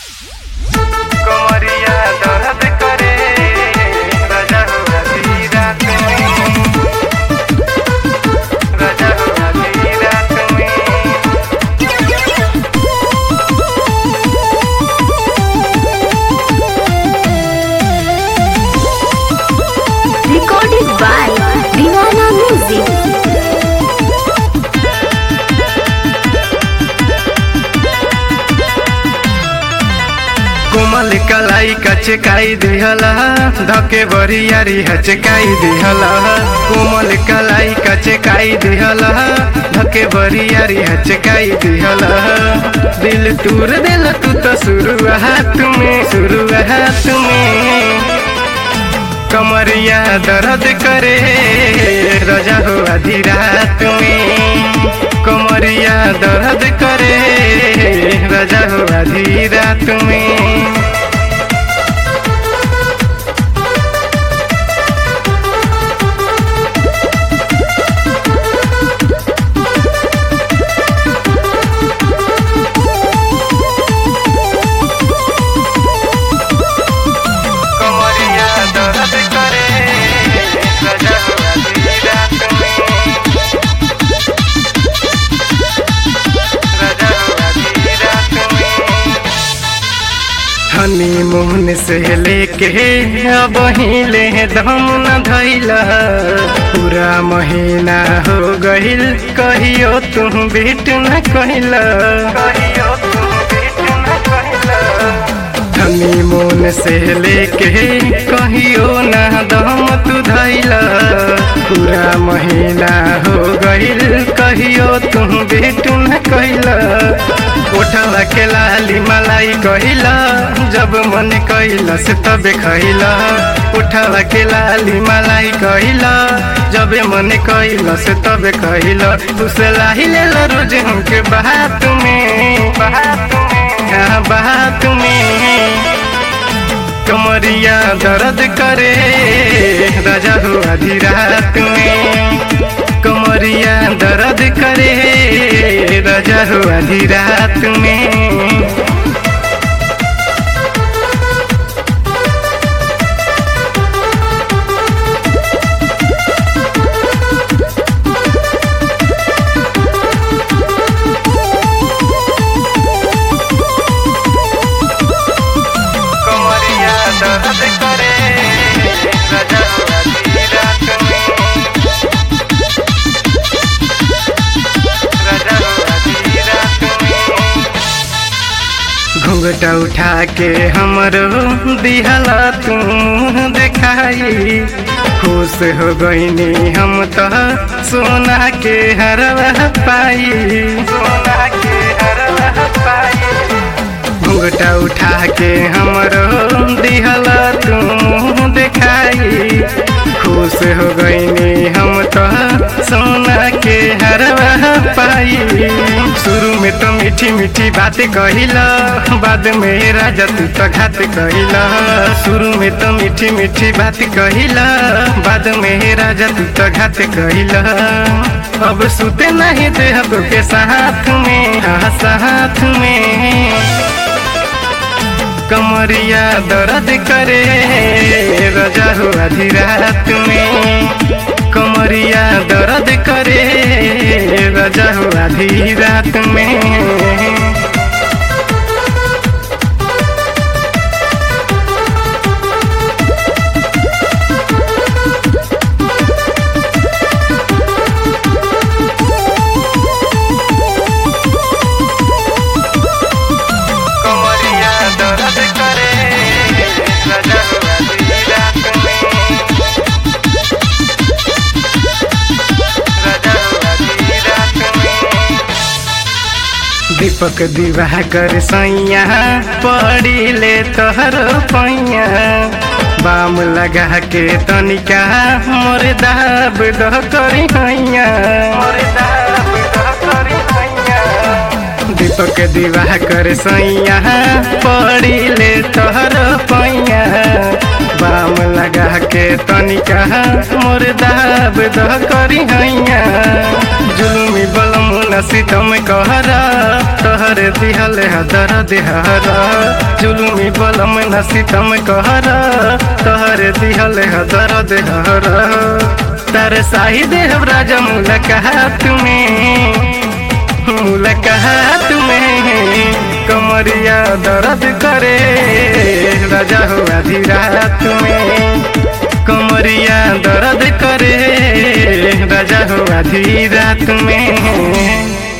कमरिया दर्द करे राजा हो आधी रात में, राजा हो आधी रात में। Recorded by Divana Music. कोमल कलाई कचकाई दिहला धके बरियारी हचकाई दिहला, कोमल कलाई कचकाई दिहला धके बरियारी हचकाई दिहला। दिल तूर दिल तू तो शुरुआत में कमरिया दर्द करे राजा हो आधी रात में, कमरिया दर्द करे राजा हो आधी रात में। कमरिया दर्द करे राजा हो आधी रात में, राजा हो आधी रात में। हनीमून से लेके अब हिले दम न धैला, पूरा महीना हो गइल कहियो तुम भेट न कहिला, कहियो तुम भेट न कहिला। हनीमून से लेके कहियो ना दम तू धैला, पूरा महीना हो गइल कहियो तुम भेट न कहिला। उठला के लाली मलाई कहिला जब मन कहिला से तबे खइला, उठला के लाली मलाई कहिला जब मन कहिला से तबे खइला। तू से लाही ले रोज हमके बात में, बात में कमरिया दर्द करे राजा हो आधी रात में, कमरिया दर्द करे राजा हो आधी रात में। कमरिया दर्द करे राजा हो आधी रात में, राजा हो आधी रात में। घूंघटा उठा के हमरो दिहला तुम देखाई, खुश हो गईनी हम तो सोना के हरवा पाई, सोना के हरवा पाई। घूंघटा उठा के हमरो दिहला तुम देखाई, खुश हो गईनी हम तो सोना के हरवा पाई। शुरू में तो मीठी मीठी बात कहिला, बाद में राजा तू तो घात कहिला। शुरू में तो मीठी मीठी बात कहिला, बाद में राजा तू तो घात कहिला। अब सुते नहीं दे के साथ में, साथ में कमरिया दर्द करे राजा हो आधी रात में, कमरिया दर्द करे राजा हो आधी रात में। कमरिया दर्द करे राजा हो आधी रात में, राजा हो आधी रात में। दीपक दिवाकर सैया पड़ी ले तोहर पैया, बाम लगा के तनिका मोर दाब दह करी हैया, मोर दाब दह करी हैया। दीपक दिवाकर सैया पड़ी ले तोहर पैया, बाम लगा के तनिका मोर दाब दह करी हैया जुलुमी बलम नसीतम कहरा तहर दिहल हदर देहरा जुलुमी बलम नसीतम कहरा तहर दिहल हदर देहरा तार साही देव राजा मुलाकात में कमरिया दर्द करे राजा हो आधी रात में कमरिया दर्द करे राजा हो आधी रात में।